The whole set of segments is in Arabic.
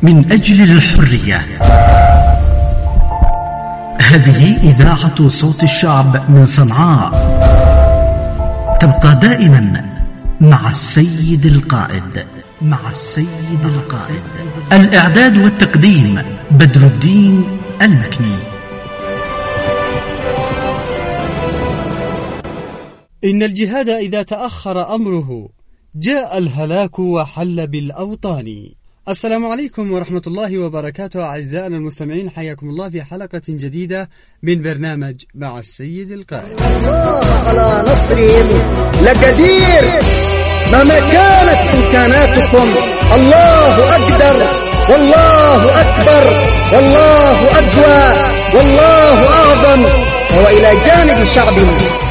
من أجل الحرية. هذه إذاعة صوت الشعب من صنعاء، تبقى دائما مع السيد القائد. الإعداد والتقديم بدر الدين المكني. إن الجهاد إذا تأخر أمره جاء الهلاك وحل بالأوطان. السلام عليكم ورحمة الله وبركاته أعزائنا المستمعين، حياكم الله في حلقة جديدة من برنامج مع السيد القائد. الله على نصرهم لقدير، مهما كانت إمكاناتكم الله أقدر والله أكبر والله أقوى والله أعظم، وهو إلى جانب شعبنا.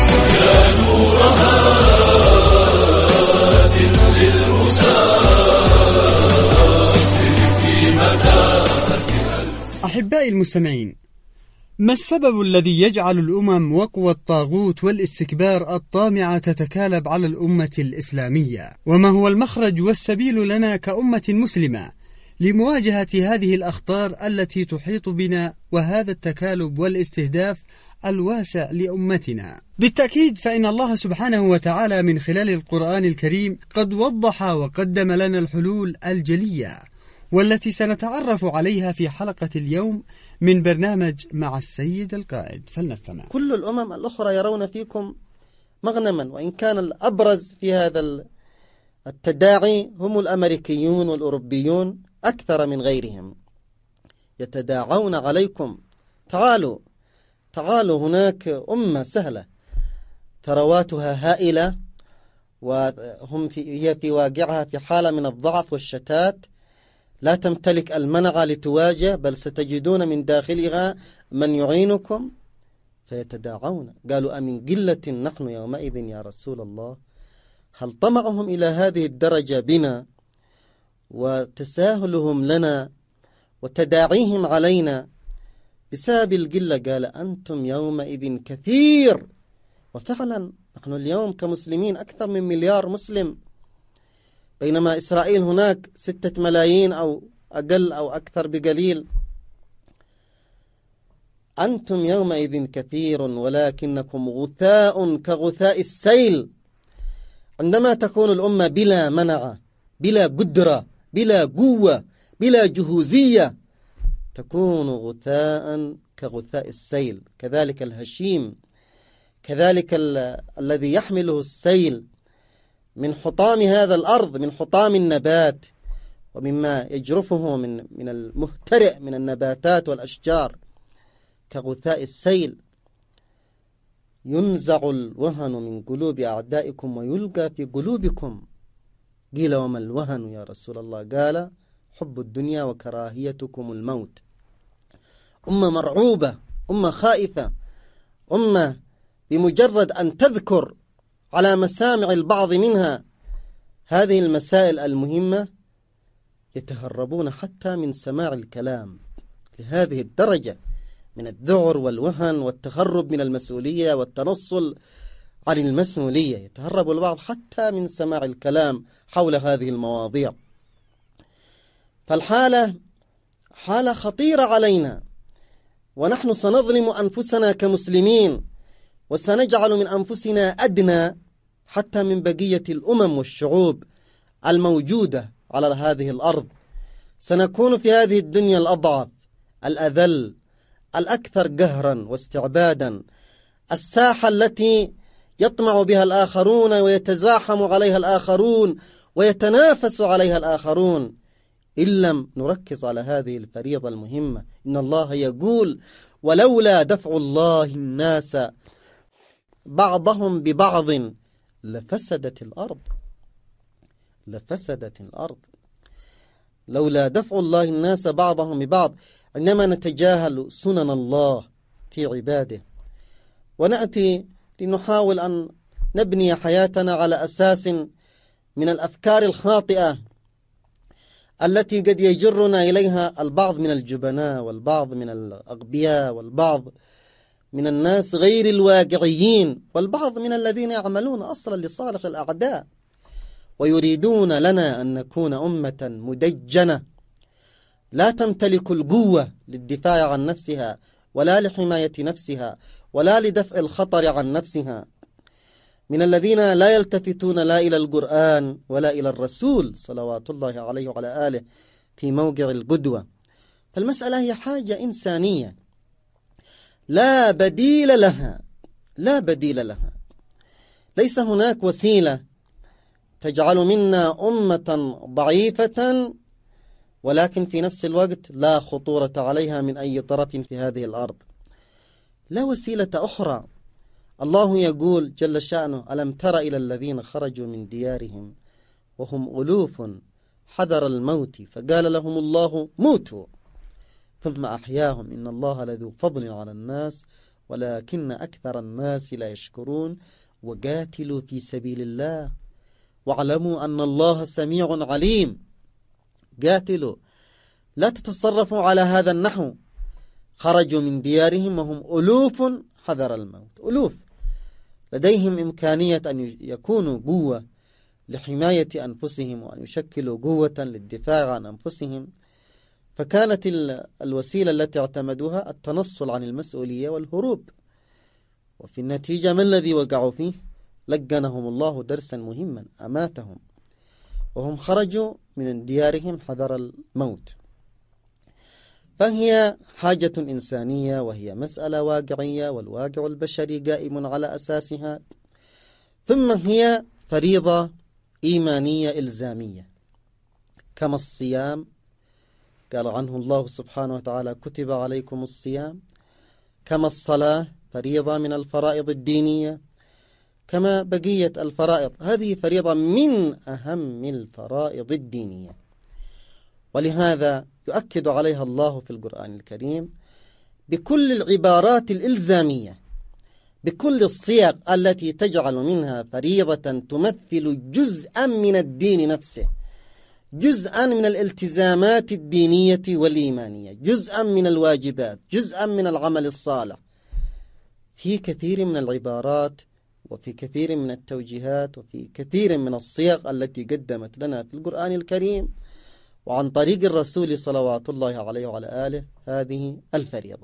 أحبائي المستمعين، ما السبب الذي يجعل الأمم وقوى الطاغوت والاستكبار الطامعة تتكالب على الأمة الإسلامية؟ وما هو المخرج والسبيل لنا كأمة مسلمة لمواجهة هذه الأخطار التي تحيط بنا وهذا التكالب والاستهداف الواسع لأمتنا؟ بالتأكيد فإن الله سبحانه وتعالى من خلال القرآن الكريم قد وضح وقدم لنا الحلول الجلية، والتي سنتعرف عليها في حلقة اليوم من برنامج مع السيد القائد. فلنستمع. كل الأمم الأخرى يرون فيكم مغنما، وإن كان الأبرز في هذا التداعي هم الأمريكيون والأوروبيون أكثر من غيرهم، يتداعون عليكم. تعالوا هناك أمة سهلة ثرواتها هائلة، هي في واقعها في حالة من الضعف والشتات، لا تمتلك المنعة لتواجه، بل ستجدون من داخلها من يعينكم، فيتداعون. قالوا أمن قلة نحن يومئذ يا رسول الله؟ هل طمعهم إلى هذه الدرجة بنا وتساهلهم لنا وتداعيهم علينا بسبب القلة؟ قال أنتم يومئذ كثير. وفعلا نحن اليوم كمسلمين أكثر من 1 مليار مسلم، بينما إسرائيل هناك 6 ملايين أو أقل أو أكثر بقليل. أنتم يومئذ كثير ولكنكم غثاء كغثاء السيل. عندما تكون الأمة بلا منعة، بلا قدرة، بلا قوة، بلا جهوزية، تكون غثاء كغثاء السيل. كذلك الهشيم، كذلك الذي يحمله السيل من حطام هذا الأرض، من حطام النبات ومما يجرفه من المهترئ من النباتات والأشجار، كغثاء السيل. ينزع الوهن من قلوب أعدائكم ويلقى في قلوبكم. قيل وما الوهن يا رسول الله؟ قال حب الدنيا وكراهيتكم الموت. أمة مرعوبة، أمة خائفة، أمة بمجرد أن تذكر على مسامع البعض منها هذه المسائل المهمة يتهربون حتى من سماع الكلام، لهذه الدرجة من الذعر والوهن والتهرب من المسؤولية والتنصل عن المسؤولية. يتهرب البعض حتى من سماع الكلام حول هذه المواضيع. فالحالة حالة خطيرة علينا، ونحن سنظلم أنفسنا كمسلمين، وسنجعل من أنفسنا أدنى حتى من بقية الأمم والشعوب الموجودة على هذه الأرض. سنكون في هذه الدنيا الأضعف، الأذل، الأكثر قهرا واستعبادا، الساحة التي يطمع بها الآخرون ويتزاحم عليها الآخرون ويتنافس عليها الآخرون، إن لم نركز على هذه الفريضة المهمة. إن الله يقول ولولا دفع الله الناس بعضهم ببعض لفسدت الأرض. لولا دفع الله الناس بعضهم ببعض. عندما نتجاهل سنن الله في عباده ونأتي لنحاول أن نبني حياتنا على أساس من الأفكار الخاطئة التي قد يجرنا إليها البعض من الجبناء والبعض من الأغبياء والبعض من الناس غير الواقعيين والبعض من الذين يعملون أصلا لصالح الأعداء ويريدون لنا أن نكون أمة مدجنة لا تمتلك القوة للدفاع عن نفسها ولا لحماية نفسها ولا لدفع الخطر عن نفسها، من الذين لا يلتفتون لا إلى القرآن ولا إلى الرسول صلوات الله عليه وعلى آله في موقع القدوة. فالمسألة هي حاجة إنسانية لا بديل لها، لا بديل لها. ليس هناك وسيلة تجعل منا أمة ضعيفة ولكن في نفس الوقت لا خطورة عليها من أي طرف في هذه الأرض. لا وسيلة أخرى. الله يقول جل شأنه: ألم تر إلى الذين خرجوا من ديارهم وهم ألوف حذر الموت فقال لهم الله موتوا ثم أحياهم إن الله لذو فضل على الناس ولكن أكثر الناس لا يشكرون وقاتلوا في سبيل الله واعلموا أن الله سميع عليم. قاتلوا، لا تتصرفوا على هذا النحو. خرجوا من ديارهم وهم ألوف حذر الموت، ألوف لديهم إمكانية أن يكونوا قوة لحماية أنفسهم وأن يشكلوا قوة للدفاع عن أنفسهم، فكانت الوسيلة التي اعتمدوها التنصل عن المسؤولية والهروب، وفي النتيجة ما الذي وقعوا فيه؟ لقنهم الله درسا مهما، أماتهم وهم خرجوا من ديارهم حذر الموت. فهي حاجة إنسانية وهي مسألة واقعية، والواقع البشري قائم على أساسها. ثم هي فريضة إيمانية إلزامية كما الصيام، قال عنه الله سبحانه وتعالى: كتب عليكم الصيام. كما الصلاة فريضة من الفرائض الدينية، كما بقية الفرائض، هذه فريضة من أهم الفرائض الدينية، ولهذا يؤكد عليها الله في القرآن الكريم بكل العبارات الإلزامية، بكل الصيغ التي تجعل منها فريضة تمثل جزءا من الدين نفسه، جزءا من الالتزامات الدينية والإيمانية، جزءا من الواجبات، جزءا من العمل الصالح، في كثير من العبارات وفي كثير من التوجيهات وفي كثير من الصيغ التي قدمت لنا في القرآن الكريم وعن طريق الرسول صلوات الله عليه وعلى آله هذه الفريضة.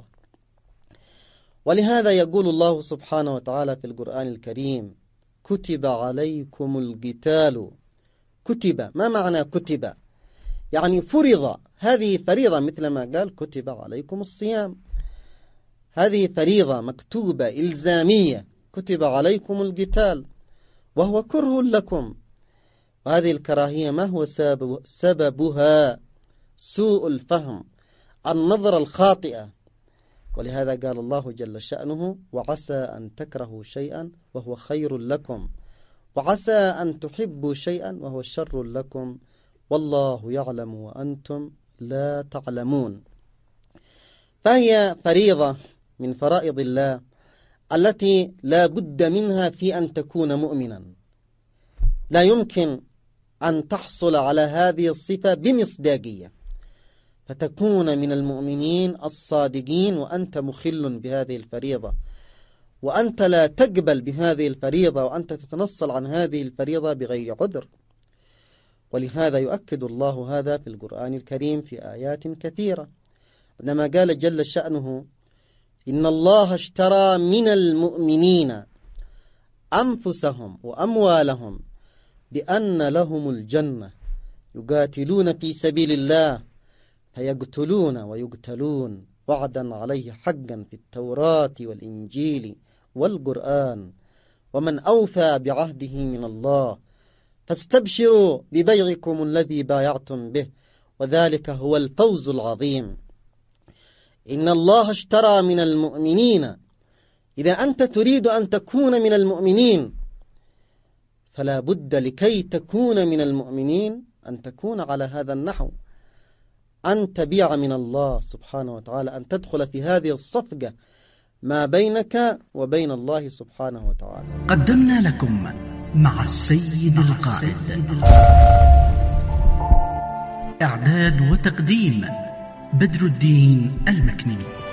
ولهذا يقول الله سبحانه وتعالى في القرآن الكريم: كتب عليكم القتال. كتب، ما معنى كتب؟ يعني فرض، هذه فريضة، مثل ما قال كتب عليكم الصيام، هذه فريضة مكتوبة إلزامية. كتب عليكم القتال وهو كره لكم، وهذه الكراهية ما هو سببها؟ سوء الفهم، النظرة الخاطئة. ولهذا قال الله جل شأنه: وعسى أن تكرهوا شيئا وهو خير لكم وعسى أن تحبوا شيئا وهو شر لكم والله يعلم وأنتم لا تعلمون. فهي فريضة من فرائض الله التي لا بد منها في أن تكون مؤمنا. لا يمكن أن تحصل على هذه الصفة بمصداقية فتكون من المؤمنين الصادقين وأنت مخل بهذه الفريضة، وأنت لا تقبل بهذه الفريضة، وأنت تتنصل عن هذه الفريضة بغير عذر. ولهذا يؤكد الله هذا في القرآن الكريم في آيات كثيرة، عندما قال جل شأنه: إن الله اشترى من المؤمنين أنفسهم وأموالهم بأن لهم الجنة يقاتلون في سبيل الله فيقتلون ويقتلون وعدا عليه حقا في التوراة والإنجيل والقرآن ومن أوفى بعهده من الله فاستبشروا ببيعكم الذي بايعتم به وذلك هو الفوز العظيم. إن الله اشترى من المؤمنين. إذا أنت تريد أن تكون من المؤمنين فلا بد لكي تكون من المؤمنين أن تكون على هذا النحو، أن تبيع من الله سبحانه وتعالى، أن تدخل في هذه الصفقة ما بينك وبين الله سبحانه وتعالى. قدمنا لكم مع السيد القائد. إعداد وتقديم بدر الدين المكني.